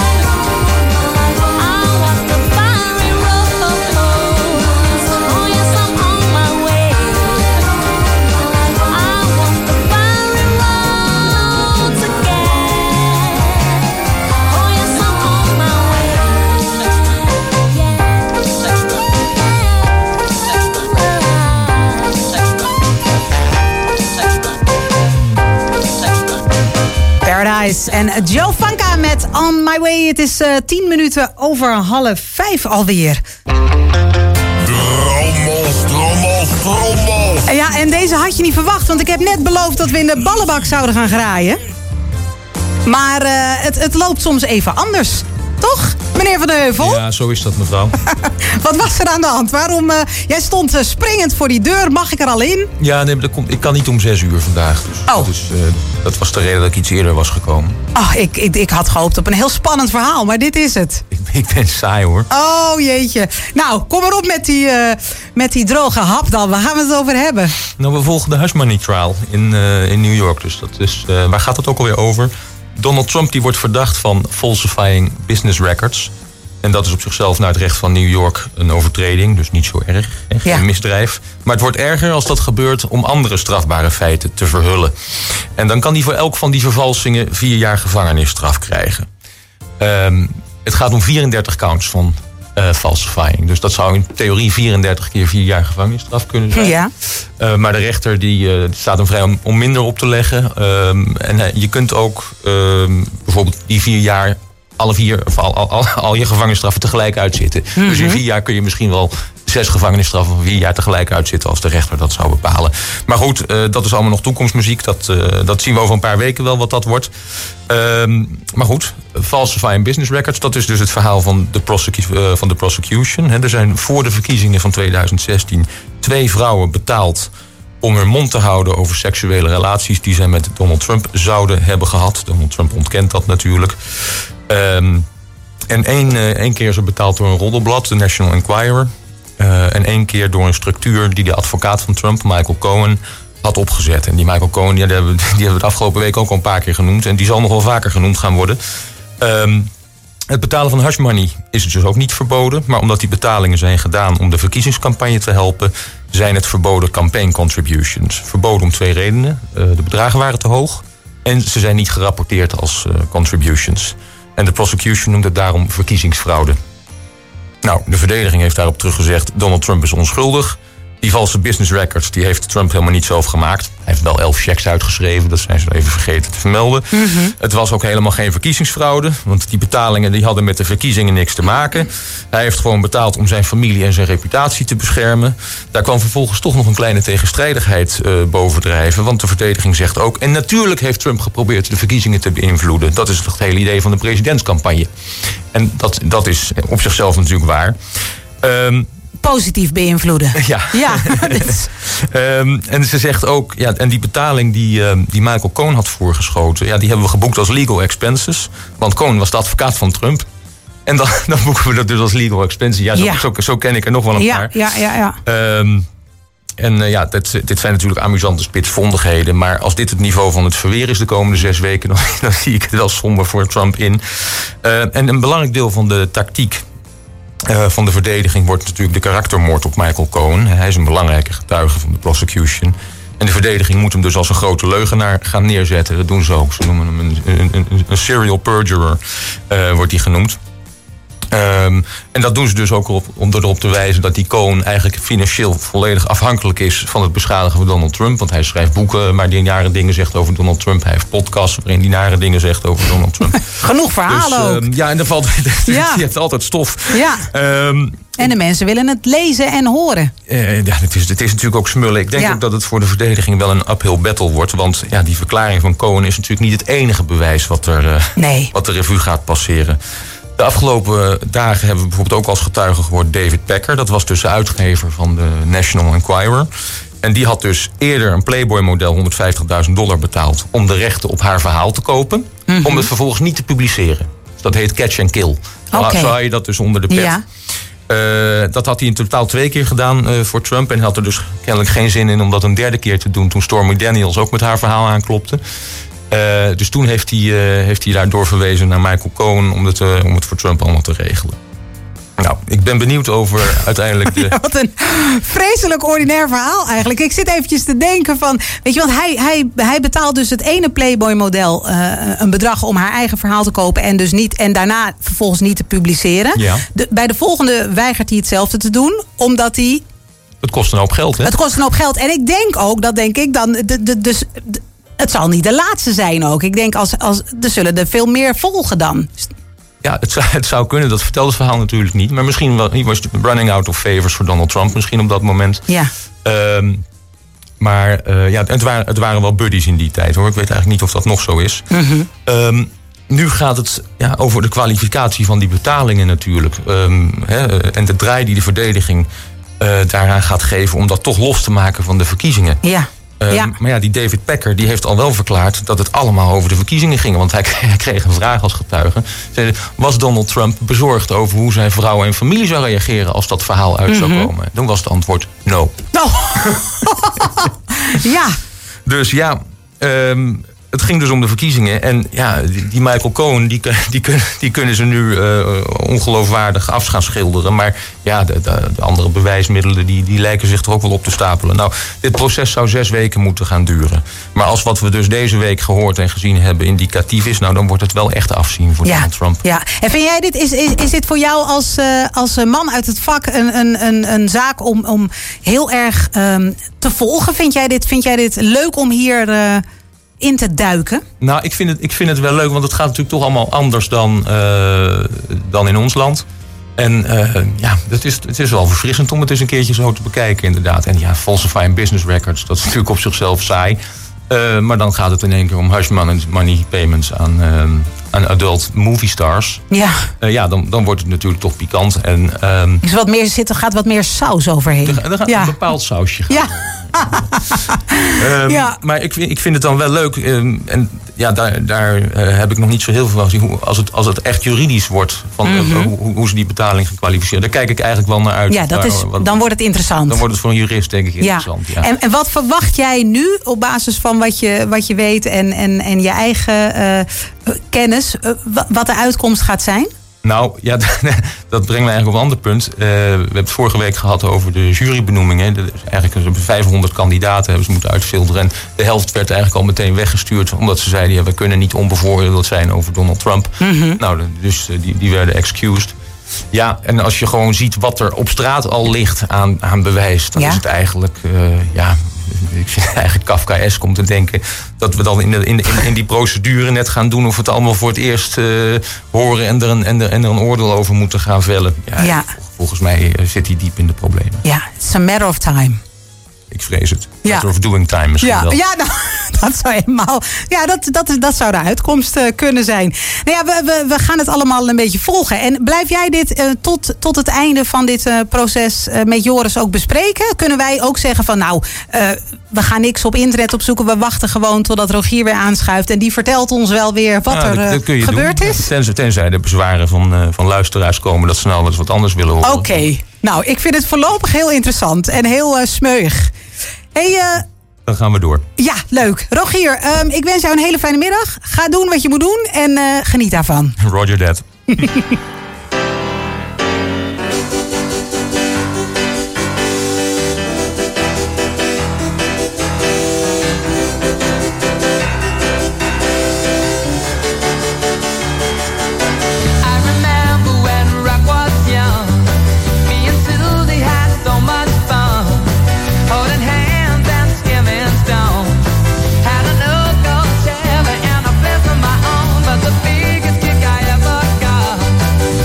I want the fiery roads. Oh yes, I'm on my way. I want the fiery roads again. Oh yes, I'm on my way. Paradise en Joe Funka met On My Way. Het is 10 minuten over 4:30 alweer. Ja, en deze had je niet verwacht, want ik heb net beloofd dat we in de ballenbak zouden gaan graaien. Maar het loopt soms even anders, toch? Meneer Van de Heuvel? Ja, zo is dat, mevrouw. Wat was er aan de hand? Waarom? Jij stond springend voor die deur. Mag ik er al in? Ja, nee, ik kan niet om 6 uur vandaag. Dus dat was de reden dat ik iets eerder was gekomen. Oh, ik had gehoopt op een heel spannend verhaal, maar dit is het. Ik ben saai, hoor. Oh, jeetje. Nou, kom maar op met die droge hap dan. Waar gaan we het over hebben? Nou, we volgen de Hush Money Trial in New York. Dus dat is, waar gaat het ook alweer over? Donald Trump die wordt verdacht van falsifying business records. En dat is op zichzelf naar het recht van New York een overtreding. Dus niet zo erg, geen misdrijf. Maar het wordt erger als dat gebeurt om andere strafbare feiten te verhullen. En dan kan hij voor elk van die vervalsingen 4 jaar gevangenisstraf krijgen. Het gaat om 34 counts van falsifying. Dus dat zou in theorie 34 keer 4 jaar gevangenisstraf kunnen zijn. Ja. Maar de rechter die staat hem vrij om minder op te leggen. En je kunt ook bijvoorbeeld die 4 jaar al je gevangenisstraffen tegelijk uitzitten. Mm-hmm. Dus in 4 jaar kun je misschien wel 6 gevangenisstraffen van 4 jaar tegelijk uitzitten als de rechter dat zou bepalen. Maar goed, dat is allemaal nog toekomstmuziek. Dat zien we over een paar weken wel wat dat wordt. Maar goed, falsifying business records, dat is dus het verhaal van de prosecution. Er zijn voor de verkiezingen van 2016 2 vrouwen betaald om hun mond te houden over seksuele relaties die zij met Donald Trump zouden hebben gehad. Donald Trump ontkent dat natuurlijk. En één keer is er betaald door een roddelblad, de National Enquirer. En 1 keer door een structuur die de advocaat van Trump, Michael Cohen, had opgezet. En die Michael Cohen die hebben we de afgelopen week ook al een paar keer genoemd. En die zal nog wel vaker genoemd gaan worden. Het betalen van hush money is dus ook niet verboden. Maar omdat die betalingen zijn gedaan om de verkiezingscampagne te helpen, zijn het verboden campaign contributions. Verboden om 2 redenen. De bedragen waren te hoog. En ze zijn niet gerapporteerd als contributions. En de prosecution noemt het daarom verkiezingsfraude. Nou, de verdediging heeft daarop teruggezegd: Donald Trump is onschuldig. Die valse business records die heeft Trump helemaal niet zelf gemaakt. Hij heeft wel 11 checks uitgeschreven, dat zijn ze even vergeten te vermelden. Mm-hmm. Het was ook helemaal geen verkiezingsfraude, want die betalingen die hadden met de verkiezingen niks te maken. Hij heeft gewoon betaald om zijn familie en zijn reputatie te beschermen. Daar kwam vervolgens toch nog een kleine tegenstrijdigheid bovendrijven, want de verdediging zegt ook: en natuurlijk heeft Trump geprobeerd de verkiezingen te beïnvloeden. Dat is toch het hele idee van de presidentscampagne. En dat is op zichzelf natuurlijk waar. Positief beïnvloeden. Ja. En ze zegt ook, ja, en die betaling die Michael Cohen had voorgeschoten, ja, die hebben we geboekt als legal expenses. Want Cohen was de advocaat van Trump. En dan boeken we dat dus als legal expenses. Ja, zo ken ik er nog wel een paar. Ja. Dit zijn natuurlijk amusante spitsvondigheden. Maar als dit het niveau van het verweer is de komende 6 weken, dan zie ik het wel somber voor Trump in. En een belangrijk deel van de tactiek van de verdediging wordt natuurlijk de karaktermoord op Michael Cohen. Hij is een belangrijke getuige van de prosecution. En de verdediging moet hem dus als een grote leugenaar gaan neerzetten. Dat doen ze ook. Ze noemen hem een serial perjurer, wordt hij genoemd. En dat doen ze dus ook om erop te wijzen dat die Cohen eigenlijk financieel volledig afhankelijk is van het beschadigen van Donald Trump. Want hij schrijft boeken waar hij nare dingen zegt over Donald Trump. Hij heeft podcasts waarin hij nare dingen zegt over Donald Trump. Genoeg verhalen ook. Ja, en je hebt altijd stof. Ja. En de mensen willen het lezen en horen. Het is natuurlijk ook smullen. Ik denk ook dat het voor de verdediging wel een uphill battle wordt. Want die verklaring van Cohen is natuurlijk niet het enige bewijs wat de revue gaat passeren. De afgelopen dagen hebben we bijvoorbeeld ook als getuige gehoord David Packer. Dat was dus de uitgever van de National Enquirer. En die had dus eerder een Playboy-model $150.000 betaald om de rechten op haar verhaal te kopen. Mm-hmm. Om het vervolgens niet te publiceren. Dus dat heet catch and kill. Okay. Zo hou je dat dus onder de pet. Ja. Dat had hij in totaal 2 keer gedaan voor Trump. En had er dus kennelijk geen zin in om dat een 3e keer te doen toen Stormy Daniels ook met haar verhaal aanklopte. Dus toen heeft hij daar doorverwezen naar Michael Cohen om het voor Trump allemaal te regelen. Nou, ik ben benieuwd over uiteindelijk de... Ja, wat een vreselijk ordinair verhaal eigenlijk. Ik zit eventjes te denken van... Weet je, want hij betaalt dus het ene Playboy-model een bedrag om haar eigen verhaal te kopen en daarna vervolgens niet te publiceren. Ja. Bij de volgende weigert hij hetzelfde te doen, omdat hij... Het kost een hoop geld, hè? Het kost een hoop geld. En ik denk ook, het zal niet de laatste zijn ook. Ik denk, er zullen er veel meer volgen dan. Ja, het zou kunnen. Dat vertelt het verhaal natuurlijk niet. Maar misschien was het running out of favors voor Donald Trump misschien op dat moment. Ja. Het waren wel buddies in die tijd, hoor. Ik weet eigenlijk niet of dat nog zo is. Mm-hmm. nu gaat het over de kwalificatie van die betalingen natuurlijk. En de draai die de verdediging daaraan gaat geven om dat toch los te maken van de verkiezingen. Ja. Maar die David Packer die heeft al wel verklaard dat het allemaal over de verkiezingen ging. Want hij kreeg een vraag als getuige. Was Donald Trump bezorgd over hoe zijn vrouw en familie zou reageren als dat verhaal uit zou komen? Toen was het antwoord no. Ja. Dus het ging dus om de verkiezingen. En die Michael Cohen, die kunnen ze nu ongeloofwaardig af gaan schilderen. Maar de andere bewijsmiddelen, die lijken zich er ook wel op te stapelen. Nou, dit proces zou 6 weken moeten gaan duren. Maar als wat we dus deze week gehoord en gezien hebben indicatief is, nou, dan wordt het wel echt afzien voor Donald Trump. Ja, en vind jij dit, is dit voor jou als man uit het vak een zaak om heel erg te volgen? Vind jij dit leuk om hier in te duiken? Nou, ik vind het wel leuk, want het gaat natuurlijk toch allemaal anders dan in ons land. En het is wel verfrissend om het eens een keertje zo te bekijken, inderdaad. En falsifying business records, dat is natuurlijk op zichzelf saai. Maar dan gaat het in één keer om hush money payments aan adult movie stars. Ja. Dan wordt het natuurlijk toch pikant. En, gaat wat meer saus overheen. Er gaat een bepaald sausje gaan. Maar ik vind het dan wel leuk. Daar heb ik nog niet zo heel veel van gezien. Als het echt juridisch wordt, van hoe ze die betaling gaan kwalificeren. Daar kijk ik eigenlijk wel naar uit. Ja, dan wordt het interessant. Dan wordt het voor een jurist denk ik interessant. Ja. En wat verwacht jij nu op basis van wat je weet en je eigen kennis, wat de uitkomst gaat zijn? Nou, dat brengt me eigenlijk op een ander punt. We hebben het vorige week gehad over de jurybenoemingen. Eigenlijk 500 kandidaten hebben ze moeten uitfilteren. En de helft werd eigenlijk al meteen weggestuurd. Omdat ze zeiden, we kunnen niet onbevooroordeeld zijn over Donald Trump. Nou, dus die werden excused. Ja, en als je gewoon ziet wat er op straat al ligt aan bewijs, dan is het eigenlijk, ik vind het eigenlijk Kafkaesk om te denken dat we dan in die procedure net gaan doen of we het allemaal voor het eerst horen en er een oordeel over moeten gaan vellen. Volgens mij zit hij diep in de problemen. Ja, it's a matter of time. Ik vrees het. Matter of doing time misschien wel. Ja, nou, dat zou helemaal. Ja, dat zou de uitkomst kunnen zijn. Nou ja, we gaan het allemaal een beetje volgen. En blijf jij dit tot het einde van dit proces met Joris ook bespreken? Kunnen wij ook zeggen van we gaan niks op internet opzoeken. We wachten gewoon totdat Rogier weer aanschuift. En die vertelt ons wel weer wat er gebeurd is. Tenzij de bezwaren van luisteraars komen dat ze nou eens wat anders willen horen. Oké. Nou, ik vind het voorlopig heel interessant en heel smeuig. Dan gaan we door. Ja, leuk. Rogier, ik wens jou een hele fijne middag. Ga doen wat je moet doen en geniet daarvan. Roger that. But the biggest kick I ever got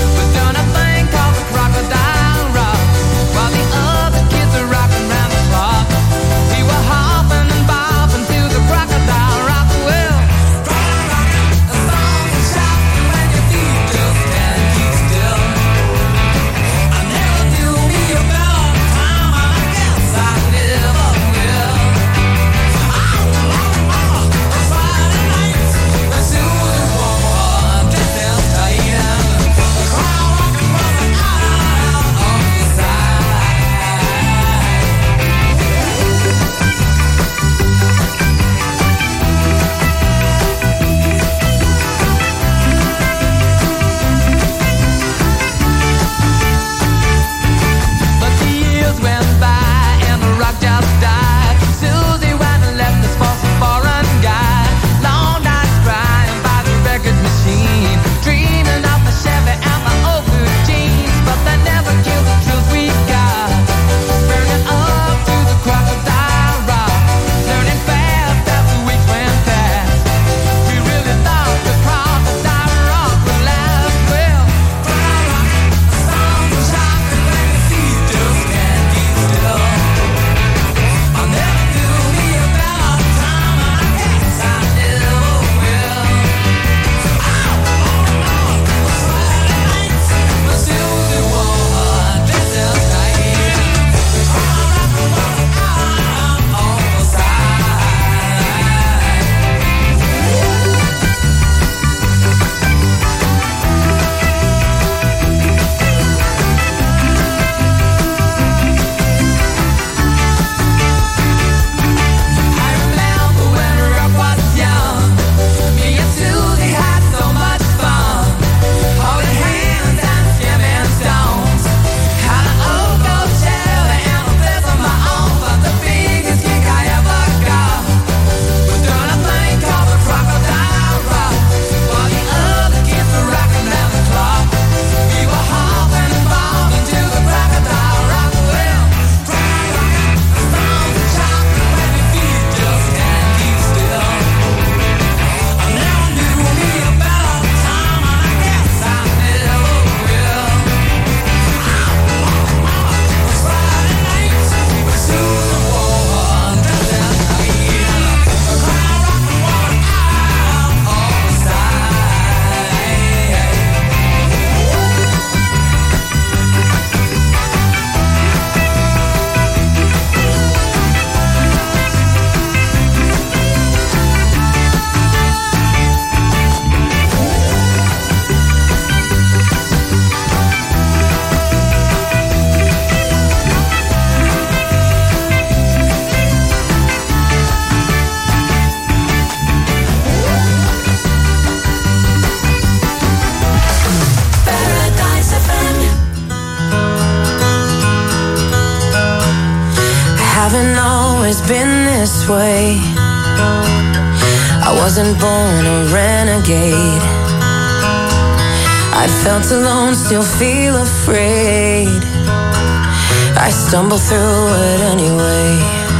haven't always been this way. I wasn't born a renegade. I felt alone, still feel afraid. I stumble through it anyway.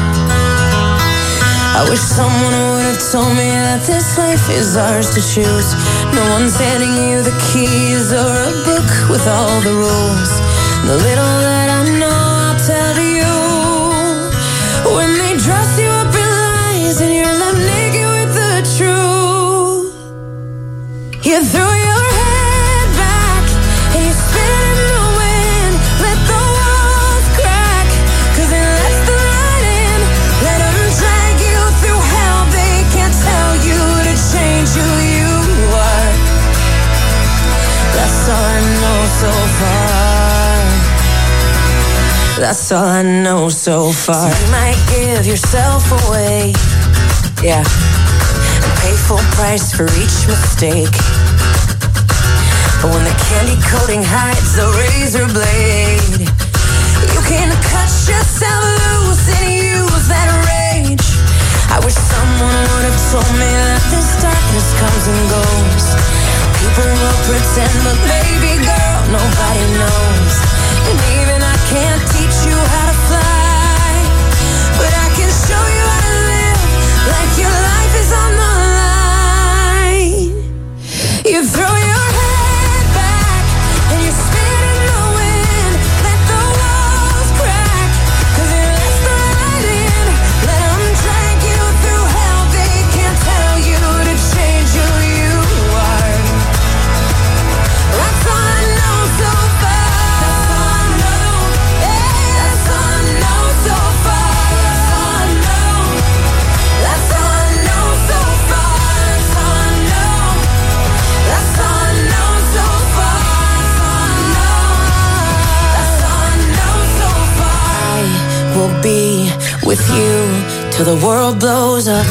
I wish someone would have told me that this life is ours to choose. No one's handing you the keys or a book with all the rules. The little that I know I'll tell to you. When they dress you up in lies and you're left naked with the truth, you throw your head back and you spin in the wind. Let the walls crack, 'cause it lets the light in. Let them drag you through hell. They can't tell you to change who you are. That's all I know so far. That's all I know so far. So you might give yourself away, yeah, and pay full price for each mistake. But when the candy coating hides the razor blade, you can cut yourself loose and use that rage. I wish someone would have told me that this darkness comes and goes. People will pretend, but baby girl, nobody knows. And even I can't teach you how to fly, but I can show you how to live like your life is on the line. You throw your head back and you spin in the wind. Let the walls crack, 'cause it lets the light in. Let them drag you through hell. They can't tell you to change who you are. That's all I know so far. That's all I know. Yeah, that's all I know so far. That's all I know. That's all I know so far. That's all I know. That's all I know so far. That's all I know. That's all I know so far. I will be with you till the world blows up.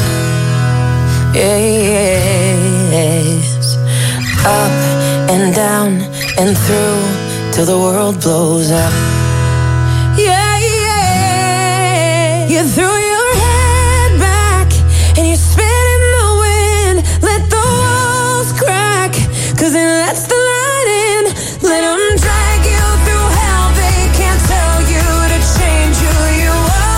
Yes. Up and down and through till the world blows up. Yeah, yeah. You threw your head back and you spin in the wind. Let the walls crack, 'cause it lets the light in. Let them drag you through hell. They can't tell you to change who you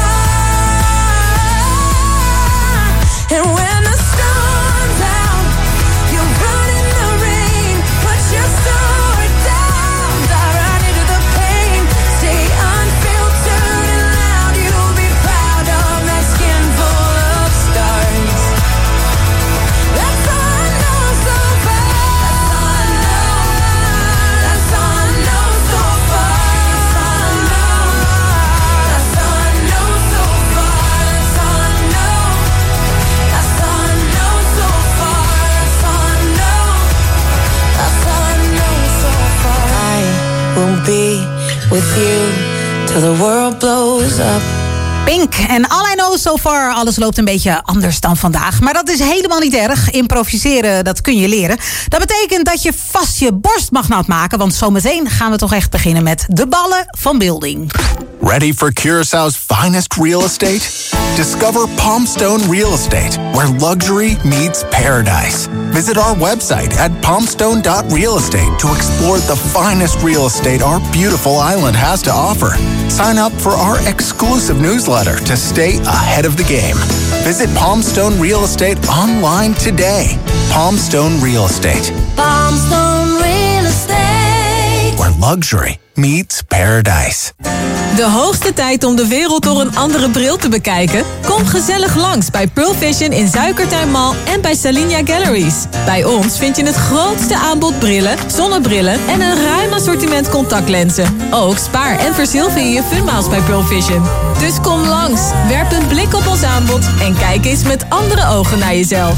are. And when the storm's out, you run in the rain. Put your sword down, dive right into the pain. Stay unfiltered and loud. You'll be proud of that skin full of scars. That's all I know so far. That's all I know. That's all I know so far. That's all I know. That's all I know so far. That's all I know. That's all I know so far. That's all I know. That's all I know so far. I will be with you till the world blows up. Pink en All I Know So Far. Alles loopt een beetje anders dan vandaag. Maar dat is helemaal niet erg. Improviseren, dat kun je leren. Dat betekent dat je vast je borst mag nat maken. Want zometeen gaan we toch echt beginnen met de ballen van Building. Ready for Curaçao's finest real estate? Discover Palmstone Real Estate, where luxury meets paradise. Visit our website at palmstone.realestate to explore the finest real estate our beautiful island has to offer. Sign up for our exclusive newsletter to stay ahead of the game. Visit Palmstone Real Estate online today. Palmstone Real Estate, Palmstone Real Estate. where luxury meets paradise. De hoogste tijd om de wereld door een andere bril te bekijken? Kom gezellig langs bij Pearl Vision in Zuikertuin Mall en bij Salinia Galleries. Bij ons vind je het grootste aanbod brillen, zonnebrillen en een ruim assortiment contactlenzen. Ook spaar en verzilver je funmiles bij Pearl Vision. Dus kom langs, werp een blik op ons aanbod en kijk eens met andere ogen naar jezelf.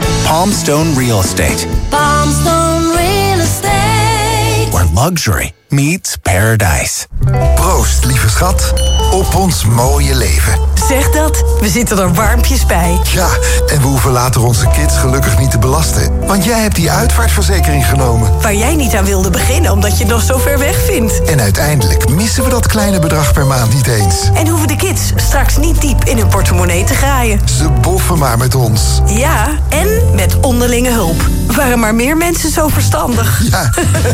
Palmstone Real Estate, Palmstone Real Estate. where luxury meets paradise. Proost, lieve schat, op ons mooie leven. Zeg dat, we zitten er warmpjes bij. Ja, en we hoeven later onze kids gelukkig niet te belasten. Want jij hebt die uitvaartverzekering genomen. Waar jij niet aan wilde beginnen, omdat je het nog zo ver weg vindt. En uiteindelijk missen we dat kleine bedrag per maand niet eens. En hoeven de kids straks niet diep in hun portemonnee te graaien. Ze boffen maar met ons. Ja, en met onderlinge hulp. Waren maar meer mensen zo verstandig. Ja.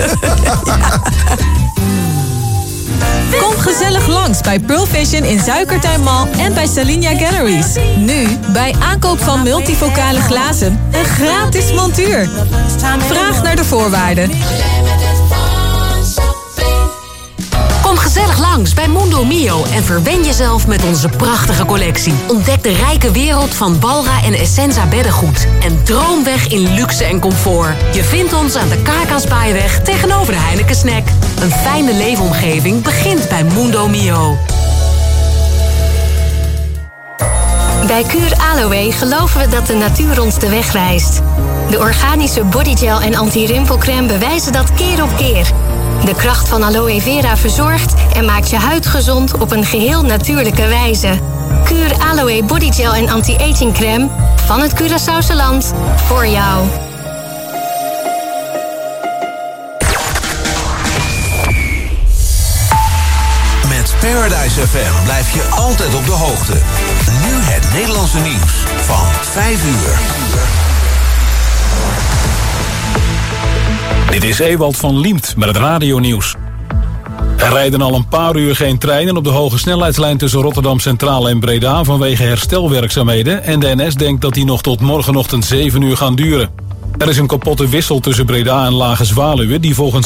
Kom gezellig langs bij Pearl Vision in Zuikertuin Mall en bij Salinia Galleries. Nu, bij aankoop van multivocale glazen, een gratis montuur. Vraag naar de voorwaarden. Kom gezellig langs bij Mundo Mio en verwen jezelf met onze prachtige collectie. Ontdek de rijke wereld van Balra en Essenza beddengoed. En droom weg in luxe en comfort. Je vindt ons aan de Kaakaspaaaiweg tegenover de Heineken Snack. Een fijne leefomgeving begint bij Mundo Mio. Bij Kuur Aloe geloven we dat de natuur ons de weg wijst. De organische bodygel en anti-rimpelcrème bewijzen dat keer op keer. De kracht van aloe vera verzorgt en maakt je huid gezond op een geheel natuurlijke wijze. Kuur Aloe bodygel en anti-aging crème van het Curaçaose land voor jou. Met Paradise FM blijf je altijd op de hoogte. Nu het Nederlandse nieuws van 5 uur. Dit is Ewald van Liemt met het radionieuws. Er rijden al een paar uur geen treinen op de hoge snelheidslijn tussen Rotterdam Centraal en Breda vanwege herstelwerkzaamheden en de NS denkt dat die nog tot morgenochtend 7 uur gaan duren. Er is een kapotte wissel tussen Breda en Lage Zwaluwe die volgens